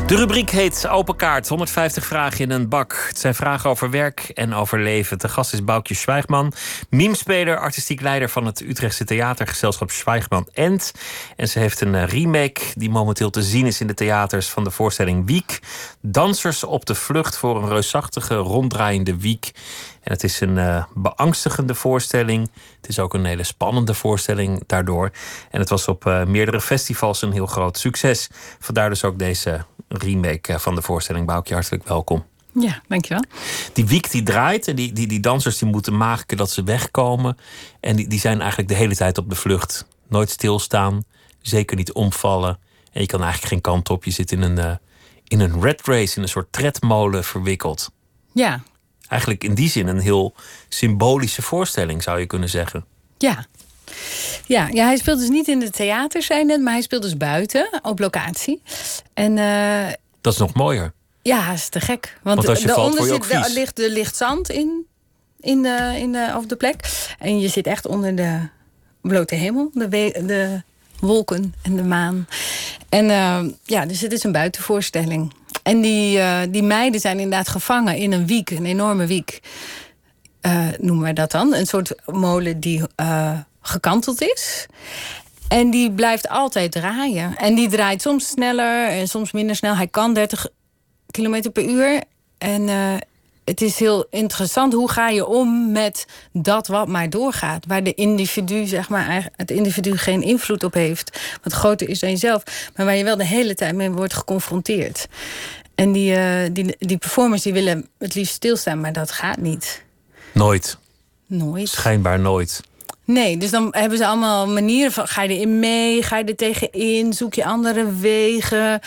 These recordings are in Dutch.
De rubriek heet Open Kaart. 150 vragen in een bak. Het zijn vragen over werk en over leven. De gast is Boukje Zwijgman, memespeler, artistiek leider van het Utrechtse theatergezelschap Zwijgman End. En ze heeft een remake die momenteel te zien is in de theaters van de voorstelling Wiek. Dansers op de vlucht voor een reusachtige, ronddraaiende Wiek. En het is een beangstigende voorstelling. Het is ook een hele spannende voorstelling daardoor. En het was op meerdere festivals een heel groot succes. Vandaar dus ook deze remake van de voorstelling. Boukje, hartelijk welkom. Ja, dankjewel. Die Wiek die draait en die dansers die moeten maken dat ze wegkomen. En die zijn eigenlijk de hele tijd op de vlucht. Nooit stilstaan, zeker niet omvallen. En je kan eigenlijk geen kant op. Je zit in een rat race, in een soort tredmolen verwikkeld. Ja. Eigenlijk in die zin een heel symbolische voorstelling, zou je kunnen zeggen. Ja. Ja, hij speelt dus niet in de theaters, zei net, maar hij speelt dus buiten, op locatie. En dat is nog mooier. Ja, dat is te gek. Want als je valt, word je ook vies. Er ligt zand op de plek. En je zit echt onder de blote hemel, de wolken en de maan. En dus het is een buitenvoorstelling. En die meiden zijn inderdaad gevangen in een wiek, een enorme wiek. Noemen wij dat dan. Een soort molen die gekanteld is. En die blijft altijd draaien. En die draait soms sneller en soms minder snel. Hij kan 30 kilometer per uur. En het is heel interessant. Hoe ga je om met dat wat maar doorgaat? Waar de individu, zeg maar, het individu geen invloed op heeft. Wat groter is dan jezelf. Maar waar je wel de hele tijd mee wordt geconfronteerd. En die performers die willen het liefst stilstaan, maar dat gaat niet. Nooit. Nooit. Schijnbaar nooit. Nee, dus dan hebben ze allemaal manieren van... ga je erin mee, ga je er tegenin, zoek je andere wegen.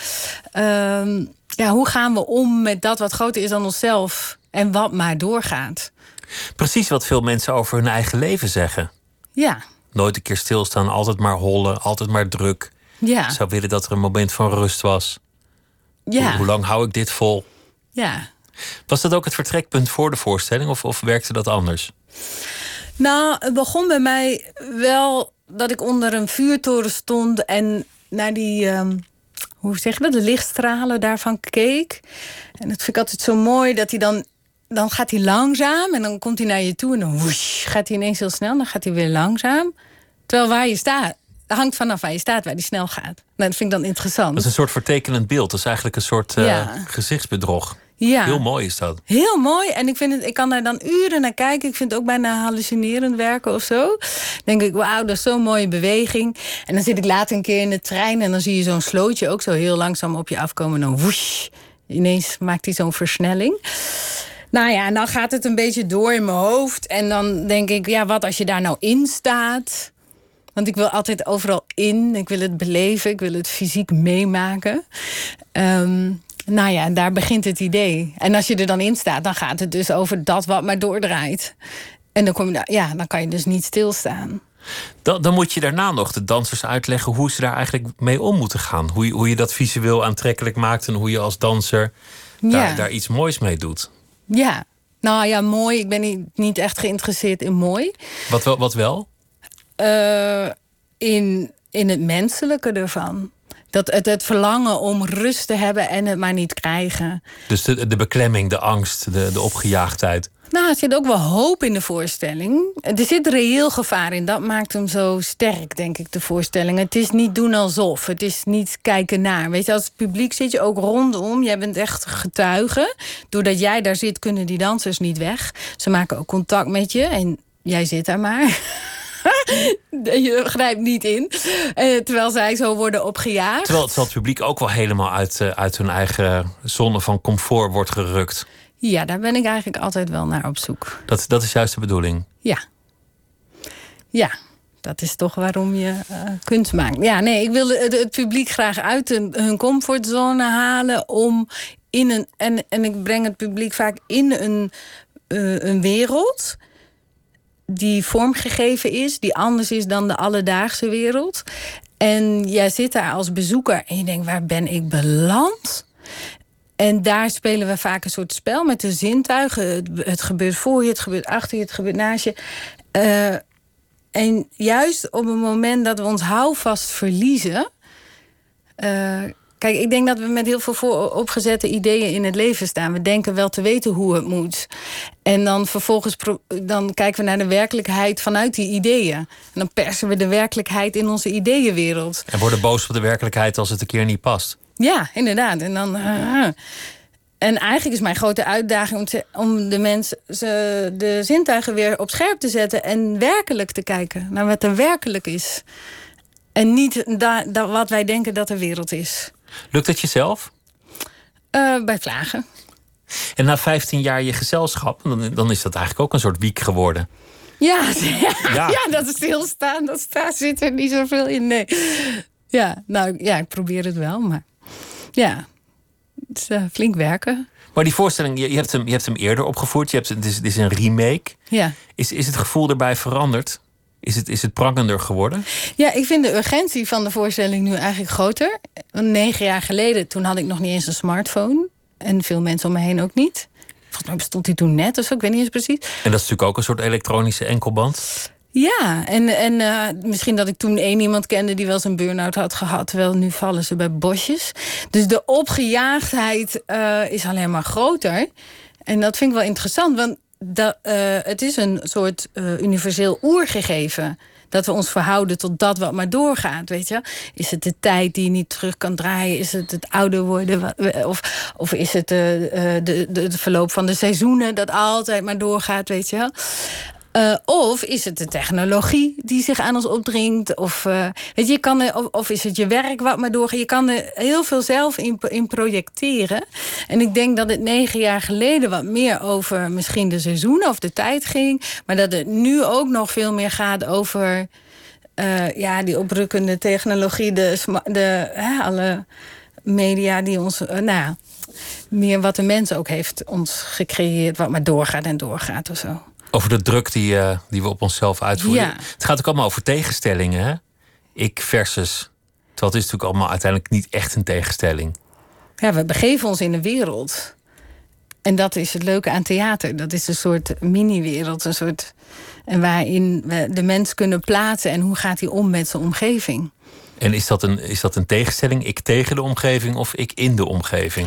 Hoe gaan we om met dat wat groter is dan onszelf... en wat maar doorgaat. Precies wat veel mensen over hun eigen leven zeggen. Ja. Nooit een keer stilstaan, altijd maar hollen, altijd maar druk. Ja. Ik zou willen dat er een moment van rust was. Ja. Hoe lang hou ik dit vol? Ja. Was dat ook het vertrekpunt voor de voorstelling of werkte dat anders? Nou, het begon bij mij wel dat ik onder een vuurtoren stond... en naar die, hoe zeg je dat, de lichtstralen daarvan keek. En dat vind ik altijd zo mooi, dat hij dan gaat hij langzaam... en dan komt hij naar je toe en dan woesh, gaat hij ineens heel snel... dan gaat hij weer langzaam. Terwijl waar je staat, dat hangt vanaf waar je staat, waar die snel gaat. Nou, dat vind ik dan interessant. Dat is een soort vertekenend beeld. Dat is eigenlijk een soort gezichtsbedrog. Ja. Heel mooi is dat. Heel mooi. En ik kan daar dan uren naar kijken. Ik vind het ook bijna hallucinerend werken of zo. Dan denk ik, wauw, dat is zo'n mooie beweging. En dan zit ik later een keer in de trein... en dan zie je zo'n slootje ook zo heel langzaam op je afkomen. En dan woesh, ineens maakt hij zo'n versnelling. Nou ja, en dan gaat het een beetje door in mijn hoofd. En dan denk ik, ja, wat als je daar nou in staat... Want ik wil altijd overal in. Ik wil het beleven. Ik wil het fysiek meemaken. Nou ja, daar begint het idee. En als je er dan in staat, dan gaat het dus over dat wat maar doordraait. En dan kom je daar, dan kan je dus niet stilstaan. Dan moet je daarna nog de dansers uitleggen hoe ze daar eigenlijk mee om moeten gaan. Hoe je dat visueel aantrekkelijk maakt en hoe je als danser daar iets moois mee doet. Ja. Nou ja, mooi. Ik ben niet echt geïnteresseerd in mooi. Wat wel? In het menselijke ervan. Het verlangen om rust te hebben en het maar niet krijgen. Dus de beklemming, de angst, de opgejaagdheid. Nou, er zit ook wel hoop in de voorstelling. Er zit reëel gevaar in. Dat maakt hem zo sterk, denk ik, de voorstelling. Het is niet doen alsof. Het is niet kijken naar. Weet je, als publiek zit je ook rondom. Jij bent echt getuige. Doordat jij daar zit, kunnen die dansers niet weg. Ze maken ook contact met je. En jij zit daar maar. Je grijpt niet in. Terwijl zij zo worden opgejaagd. Terwijl het publiek ook wel helemaal uit hun eigen zone van comfort wordt gerukt. Ja, daar ben ik eigenlijk altijd wel naar op zoek. Dat is juist de bedoeling. Ja, dat is toch waarom je kunst maakt. Ja, nee, ik wil het publiek graag uit hun comfortzone halen... om in en ik breng het publiek vaak in een wereld... die vormgegeven is, die anders is dan de alledaagse wereld. En jij zit daar als bezoeker en je denkt, waar ben ik beland? En daar spelen we vaak een soort spel met de zintuigen. Het gebeurt voor je, het gebeurt achter je, het gebeurt naast je. En juist op het moment dat we ons houvast verliezen... Kijk, ik denk dat we met heel veel vooropgezette ideeën in het leven staan. We denken wel te weten hoe het moet. En dan vervolgens dan kijken we naar de werkelijkheid vanuit die ideeën. En dan persen we de werkelijkheid in onze ideeënwereld. En worden boos op de werkelijkheid als het een keer niet past. Ja, inderdaad. En dan... En eigenlijk is mijn grote uitdaging om de mensen de zintuigen weer op scherp te zetten en werkelijk te kijken naar wat er werkelijk is. En niet wat wij denken dat de wereld is. Lukt dat jezelf? Bij vlagen. En na 15 jaar je gezelschap, dan is dat eigenlijk ook een soort wiek geworden. Ja, dat stilstaan, dat zit er niet zoveel in. Nee. Ja, nou ja, ik probeer het wel, maar ja. Het is flink werken. Maar die voorstelling, je hebt hem eerder opgevoerd. Het is een remake. Ja. Is het gevoel erbij veranderd? Is het prangender geworden? Ja, ik vind de urgentie van de voorstelling nu eigenlijk groter. 9 jaar geleden, toen had ik nog niet eens een smartphone. En veel mensen om me heen ook niet. Volgens mij bestond die toen net, dus ik weet niet eens precies. En dat is natuurlijk ook een soort elektronische enkelband. Ja, en misschien dat ik toen iemand kende die wel eens een burn-out had gehad. Terwijl nu vallen ze bij bosjes. Dus de opgejaagdheid is alleen maar groter. En dat vind ik wel interessant, want het is een soort universeel oergegeven. Dat we ons verhouden tot dat wat maar doorgaat, weet je. Is het de tijd die je niet terug kan draaien? Is het ouder worden? Of is het de verloop van de seizoenen dat altijd maar doorgaat, weet je. Of is het de technologie die zich aan ons opdringt? Of, weet je, of is het je werk wat maar doorgaat? Je kan er heel veel zelf in projecteren. En ik denk dat het 9 jaar geleden wat meer over misschien de seizoenen of de tijd ging. Maar dat het nu ook nog veel meer gaat over die oprukkende technologie. Alle media die ons... meer wat de mens ook heeft ons gecreëerd. Wat maar doorgaat en doorgaat of zo. Over de druk die we op onszelf uitvoeren. Ja. Het gaat ook allemaal over tegenstellingen, hè? Ik versus. Terwijl het is natuurlijk allemaal uiteindelijk niet echt een tegenstelling. Ja, we begeven ons in de wereld. En dat is het leuke aan theater. Dat is een soort mini-wereld. En waarin we de mens kunnen plaatsen. En hoe gaat hij om met zijn omgeving? En is dat een tegenstelling? Ik tegen de omgeving of ik in de omgeving?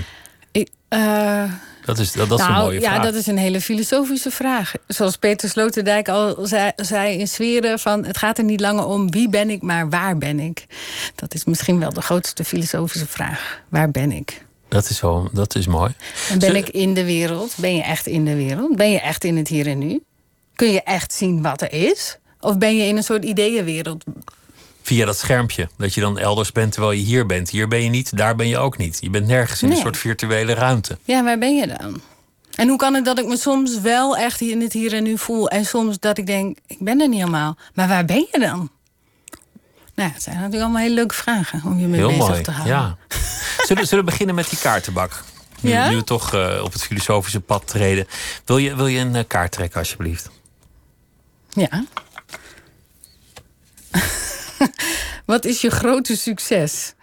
Dat is een mooie vraag. Ja, dat is een hele filosofische vraag. Zoals Peter Sloterdijk al zei in Sferen van... het gaat er niet langer om wie ben ik, maar waar ben ik? Dat is misschien wel de grootste filosofische vraag. Waar ben ik? Dat is mooi. En ben ik in de wereld? Ben je echt in de wereld? Ben je echt in het hier en nu? Kun je echt zien wat er is? Of ben je in een soort ideeënwereld? Via dat schermpje, dat je dan elders bent terwijl je hier bent. Hier ben je niet, daar ben je ook niet. Je bent nergens in een soort virtuele ruimte. Ja, waar ben je dan? En hoe kan het dat ik me soms wel echt in het hier en nu voel... en soms dat ik denk, ik ben er niet helemaal. Maar waar ben je dan? Nou, het zijn natuurlijk allemaal hele leuke vragen om je mee bezig te houden. Ja. Zullen we beginnen met die kaartenbak? Nu we toch op het filosofische pad treden. Wil je een kaart trekken, alsjeblieft? Ja. Wat is je grote succes?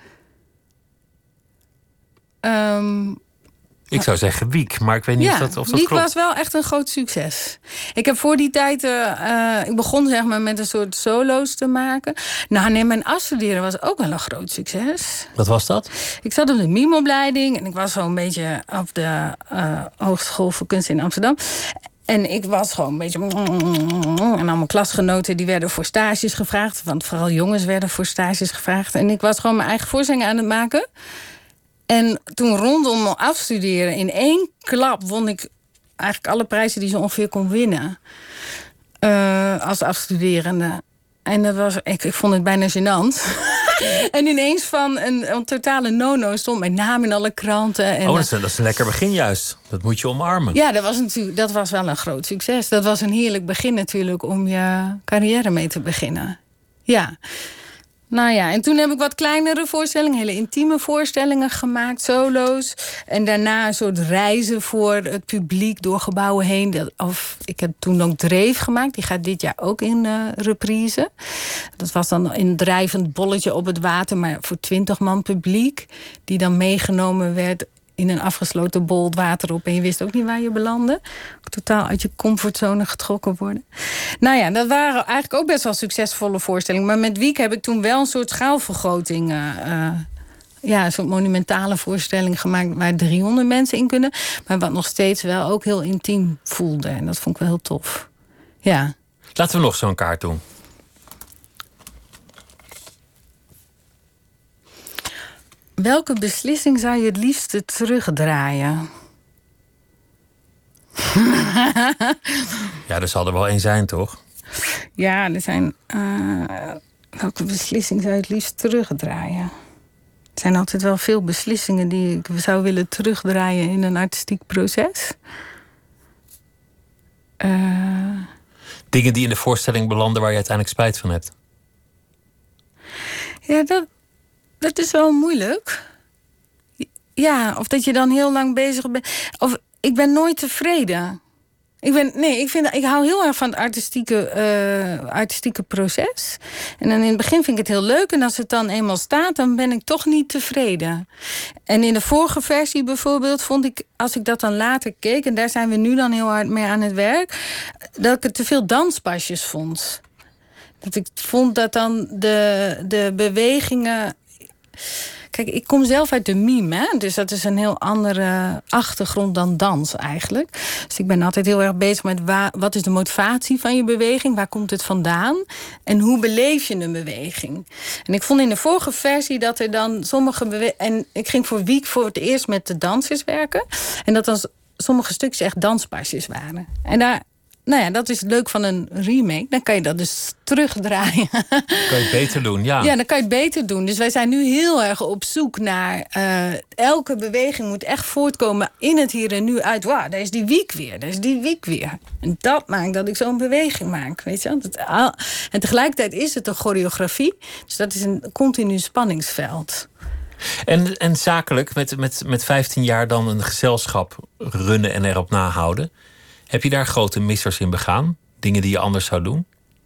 Ik zou zeggen Wiek, maar ik weet niet of dat Wiek klopt. Was wel echt een groot succes. Ik heb voor die tijd... ik begon zeg maar met een soort solo's te maken. Mijn afstuderen was ook wel een groot succes. Wat was dat? Ik zat op de mimeopleiding en ik was zo een beetje op de Hogeschool voor Kunst in Amsterdam. En ik was gewoon een beetje... En al mijn klasgenoten die werden voor stages gevraagd. Want vooral jongens werden voor stages gevraagd. En ik was gewoon mijn eigen voorstelling aan het maken. En toen rondom mijn afstuderen... in 1 klap won ik eigenlijk alle prijzen die ze ongeveer kon winnen. Als afstuderende. En dat was, ik vond het bijna gênant. En ineens van een totale no-no stond mijn naam in alle kranten. En dat is een lekker begin juist. Dat moet je omarmen. Ja, dat was wel een groot succes. Dat was een heerlijk begin natuurlijk om je carrière mee te beginnen. Ja. Nou ja, en toen heb ik wat kleinere voorstellingen, hele intieme voorstellingen gemaakt, solo's. En daarna een soort reizen voor het publiek door gebouwen heen. Ik heb toen ook Dreef gemaakt, die gaat dit jaar ook in reprise. Dat was dan een drijvend bolletje op het water, maar voor 20 man publiek. Die dan meegenomen werd in een afgesloten bol het water op en je wist ook niet waar je belandde. Totaal uit je comfortzone getrokken worden. Nou ja, dat waren eigenlijk ook best wel succesvolle voorstellingen. Maar met Wiek heb ik toen wel een soort schaalvergroting een soort monumentale voorstelling gemaakt waar 300 mensen in kunnen. Maar wat nog steeds wel ook heel intiem voelde. En dat vond ik wel heel tof. Ja. Laten we nog zo'n kaart doen. Welke beslissing zou je het liefste terugdraaien? Ja, er zal er wel één zijn, toch? Ja, er zijn... welke beslissing zou je het liefst terugdraaien? Er zijn altijd wel veel beslissingen die ik zou willen terugdraaien in een artistiek proces. Dingen die in de voorstelling belanden waar je uiteindelijk spijt van hebt. Ja, dat is wel moeilijk. Ja, of dat je dan heel lang bezig bent. Of ik ben nooit tevreden. Ik hou heel erg van het artistieke proces. En dan in het begin vind ik het heel leuk. En als het dan eenmaal staat, dan ben ik toch niet tevreden. En in de vorige versie bijvoorbeeld vond ik, als ik dat dan later keek, en daar zijn we nu dan heel hard mee aan het werk, dat ik het te veel danspasjes vond. Dat ik vond dat dan de bewegingen... Kijk, ik kom zelf uit de mime, hè? Dus dat is een heel andere achtergrond dan dans eigenlijk. Dus ik ben altijd heel erg bezig met wat is de motivatie van je beweging? Waar komt het vandaan? En hoe beleef je een beweging? En ik vond in de vorige versie dat er dan sommige en ik ging voor Wiek voor het eerst met de dansers werken. En dat dan sommige stukjes echt danspasjes waren. En daar... Nou ja, dat is leuk van een remake. Dan kan je dat dus terugdraaien. Dan kan je het beter doen, ja. Ja, dan kan je het beter doen. Dus wij zijn nu heel erg op zoek naar... elke beweging moet echt voortkomen in het hier en nu uit. Wauw, daar is die wiek weer, daar is die wiek weer. En dat maakt dat ik zo'n beweging maak, weet je. En tegelijkertijd is het een choreografie. Dus dat is een continu spanningsveld. En zakelijk, met 15 jaar dan een gezelschap runnen en erop nahouden... Heb je daar grote missers in begaan? Dingen die je anders zou doen?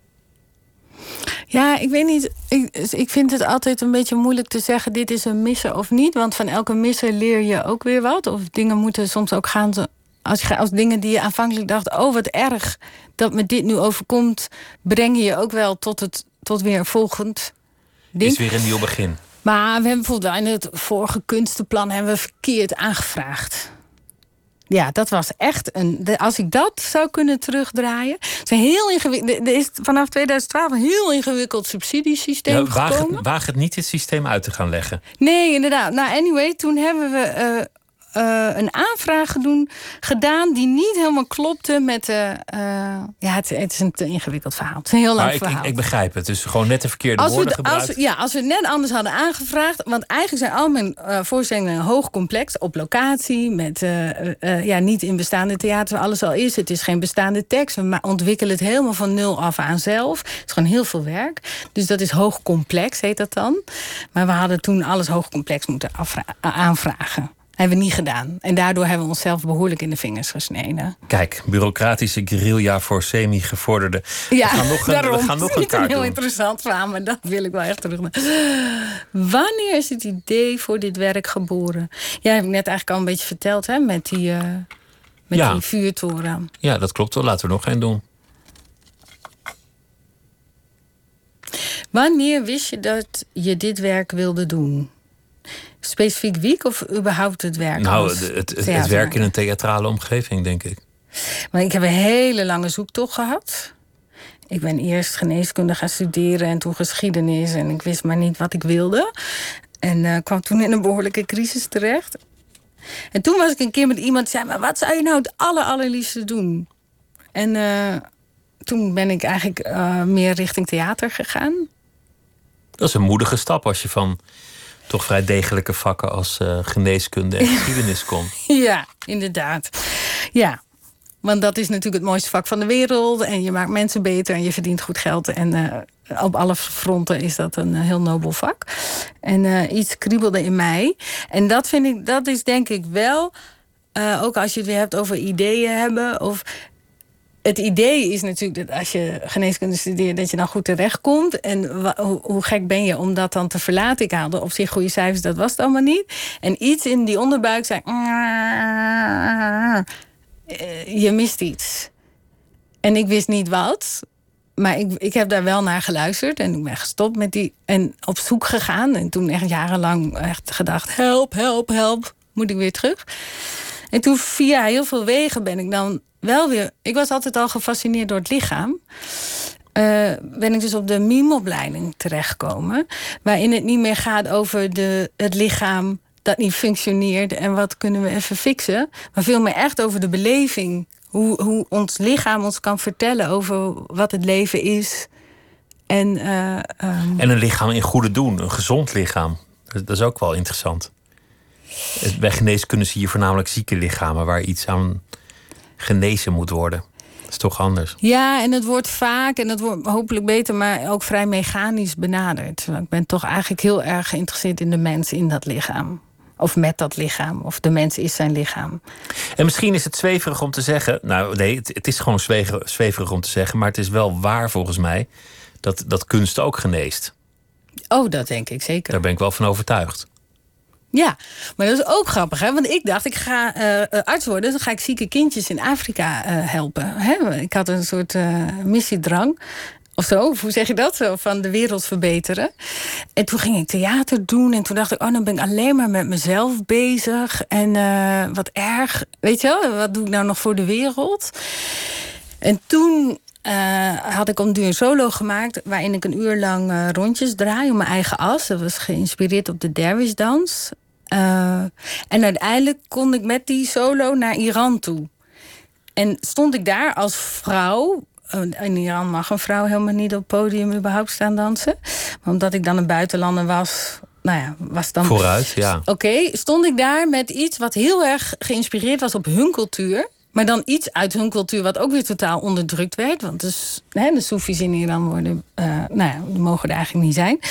Ja, ik weet niet. Ik vind het altijd een beetje moeilijk te zeggen... dit is een misser of niet. Want van elke misser leer je ook weer wat. Of dingen moeten soms ook gaan... Als dingen die je aanvankelijk dacht... oh, wat erg dat me dit nu overkomt... breng je ook wel tot weer een volgend ding. Is weer een nieuw begin. Maar we hebben bijvoorbeeld in het vorige kunstenplan... hebben we verkeerd aangevraagd. Ja, dat was echt als ik dat zou kunnen terugdraaien... Het is heel ingewikkeld. Er is vanaf 2012 een heel ingewikkeld subsidiesysteem gekomen. Waag het niet het systeem uit te gaan leggen. Nee, inderdaad. Nou, anyway, toen hebben we een aanvraag gedaan... die niet helemaal klopte met de... het is een te ingewikkeld verhaal. Het is een heel lang verhaal. Ik begrijp het. Dus gewoon net de verkeerde woorden gebruikt. Als we het net anders hadden aangevraagd... want eigenlijk zijn al mijn voorstellingen hoog complex... op locatie, met niet in bestaande theater... alles al is. Het is geen bestaande tekst. We ontwikkelen het helemaal van nul af aan zelf. Het is gewoon heel veel werk. Dus dat is hoog complex, heet dat dan. Maar we hadden toen alles hoog complex moeten aanvragen. Hebben we niet gedaan. En daardoor hebben we onszelf behoorlijk in de vingers gesneden. Kijk, bureaucratische guerrilla voor semi-gevorderden. Ja, we gaan nog een kaart doen. Het is een heel interessant verhaal, maar dat wil ik wel echt terug. Wanneer is het idee voor dit werk geboren? Ja, heb ik net eigenlijk al een beetje verteld, hè? Met die vuurtoren. Ja, dat klopt wel. Laten we nog één doen. Wanneer wist je dat je dit werk wilde doen? Specifiek Wiek of überhaupt het werk? Nou, het werk in een theatrale omgeving, denk ik. Maar ik heb een hele lange zoektocht gehad. Ik ben eerst geneeskunde gaan studeren en toen geschiedenis. En ik wist maar niet wat ik wilde. En kwam toen in een behoorlijke crisis terecht. En toen was ik een keer met iemand die zei... maar wat zou je nou het allerliefste doen? En toen ben ik eigenlijk meer richting theater gegaan. Dat is een moedige stap als je van... toch vrij degelijke vakken als geneeskunde en geschiedenis komt. Ja, inderdaad. Ja, want dat is natuurlijk het mooiste vak van de wereld. En je maakt mensen beter en je verdient goed geld. En op alle fronten is dat een heel nobel vak. En iets kriebelde in mij. En dat is denk ik wel... ook als je het weer hebt over ideeën hebben... of het idee is natuurlijk dat als je geneeskunde studeert... dat je dan goed terechtkomt. En hoe gek ben je om dat dan te verlaten? Ik haalde op zich goede cijfers, dat was het allemaal niet. En iets in die onderbuik zei... je mist iets. En ik wist niet wat. Maar ik heb daar wel naar geluisterd. En ik ben gestopt met die. En op zoek gegaan. En toen echt jarenlang echt gedacht: help, help, help. Moet ik weer terug? En toen via heel veel wegen ben ik dan wel weer. Ik was altijd al gefascineerd door het lichaam. Ben ik dus op de mimeopleiding terechtgekomen. Waarin het niet meer gaat over het lichaam dat niet functioneert. En wat kunnen we even fixen. Maar veel meer echt over de beleving. Hoe ons lichaam ons kan vertellen over wat het leven is. En een lichaam in goede doen. Een gezond lichaam. Dat is ook wel interessant. Bij geneeskunde zie je voornamelijk zieke lichamen waar iets aan genezen moet worden. Dat is toch anders? Ja, en het wordt vaak, en het wordt hopelijk beter, maar ook vrij mechanisch benaderd. Ik ben toch eigenlijk heel erg geïnteresseerd in de mens in dat lichaam. Of met dat lichaam. Of de mens is zijn lichaam. En misschien is het zweverig om te zeggen. Nou nee, het is gewoon zweverig om te zeggen. Maar het is wel waar volgens mij dat kunst ook geneest. Oh, dat denk ik zeker. Daar ben ik wel van overtuigd. Ja, maar dat is ook grappig, hè? Want ik dacht, ik ga arts worden. Dan ga ik zieke kindjes in Afrika helpen. Hè? Ik had een soort missiedrang. Of zo, of hoe zeg je dat? Zo, van de wereld verbeteren. En toen ging ik theater doen. En toen dacht ik, dan ben ik alleen maar met mezelf bezig. En wat erg. Weet je wel, wat doe ik nou nog voor de wereld? En toen had ik om duur een solo gemaakt, waarin ik een uur lang rondjes draai om mijn eigen as. Dat was geïnspireerd op de dervisdans. En uiteindelijk kon ik met die solo naar Iran toe. En stond ik daar als vrouw. In Iran mag een vrouw helemaal niet op het podium überhaupt staan dansen. Maar omdat ik dan een buitenlander was, was dan vooruit, ja. Oké, stond ik daar met iets wat heel erg geïnspireerd was op hun cultuur. Maar dan iets uit hun cultuur wat ook weer totaal onderdrukt werd. Want dus, de Soefies in Iran worden, die mogen er eigenlijk niet zijn.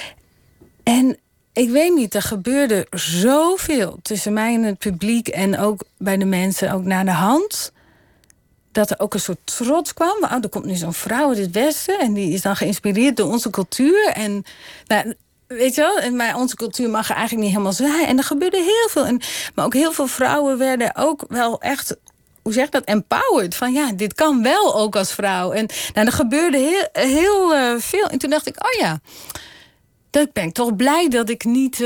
En ik weet niet, er gebeurde zoveel tussen mij en het publiek. En ook bij de mensen, ook naar de hand. Dat er ook een soort trots kwam. Er komt nu zo'n vrouw uit het Westen. En die is dan geïnspireerd door onze cultuur. En weet je wel, maar onze cultuur mag er eigenlijk niet helemaal zijn. En er gebeurde heel veel. Maar ook heel veel vrouwen werden ook wel echt, hoe zeg je dat, empowered. Van ja, dit kan wel ook als vrouw. En er gebeurde heel veel. En toen dacht ik, dat ben ik toch blij dat ik niet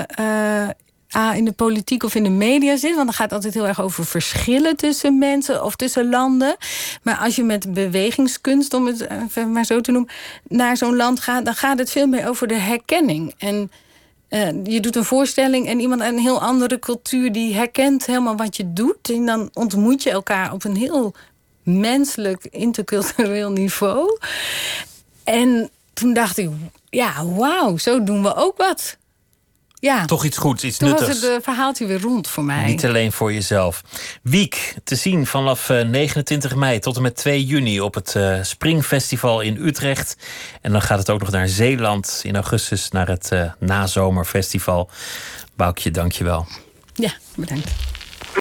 in de politiek of in de media zit. Want dan gaat het altijd heel erg over verschillen tussen mensen of tussen landen. Maar als je met bewegingskunst, om het even maar zo te noemen, naar zo'n land gaat, dan gaat het veel meer over de herkenning. En je doet een voorstelling en iemand uit een heel andere cultuur die herkent helemaal wat je doet. En dan ontmoet je elkaar op een heel menselijk, intercultureel niveau. En toen dacht ik, wauw, zo doen we ook wat. Ja. Toch iets goeds, iets toen nuttigs. Toen was het verhaaltje weer rond voor mij. Niet alleen voor jezelf. Wiek, te zien vanaf 29 mei tot en met 2 juni op het Springfestival in Utrecht. En dan gaat het ook nog naar Zeeland in augustus, naar het nazomerfestival. Boukje, dank je wel. Ja, bedankt.